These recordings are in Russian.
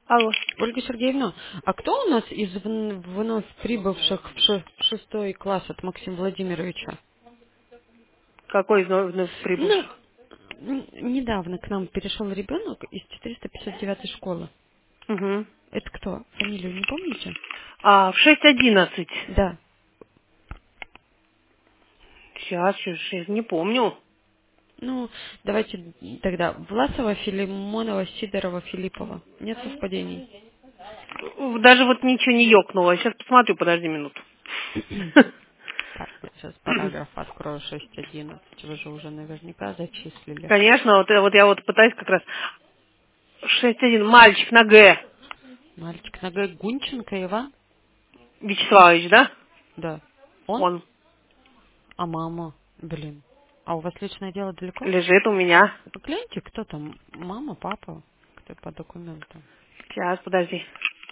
Алло. Ольга Сергеевна, а кто у нас из вновь прибывших в шестой класс от Максима Владимировича? Какой из вновь Ну, прибывших? недавно к нам перешел ребенок из 459 школы. Угу. Это кто? Фамилию не помните? А, в 6:11. Да. Сейчас, не помню. Ну, давайте тогда Власова, Филимонова, Сидорова, Филиппова. Нет совпадений? Даже вот ничего не ёкнуло. Сейчас посмотрю, подожди минуту. Так, я сейчас параграф открою 6.11. Вы же уже наверняка зачислили. Конечно, вот я вот пытаюсь как раз. 6:1. Мальчик на Г. Мальчик на Г. Гунченко Иван? Вячеславович, да? Да. Он? Он А мама? Блин. А у вас личное дело далеко? лежит у меня. Гляньте, кто там? Мама, папа? Кто по документам? Сейчас, подожди.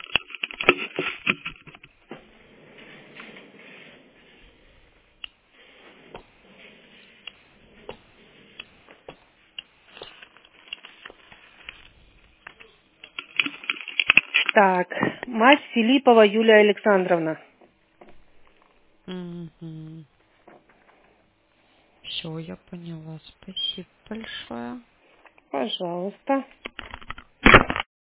Так, мать Филиппова Юлия Александровна. Угу. Все, я поняла. Спасибо большое. Пожалуйста.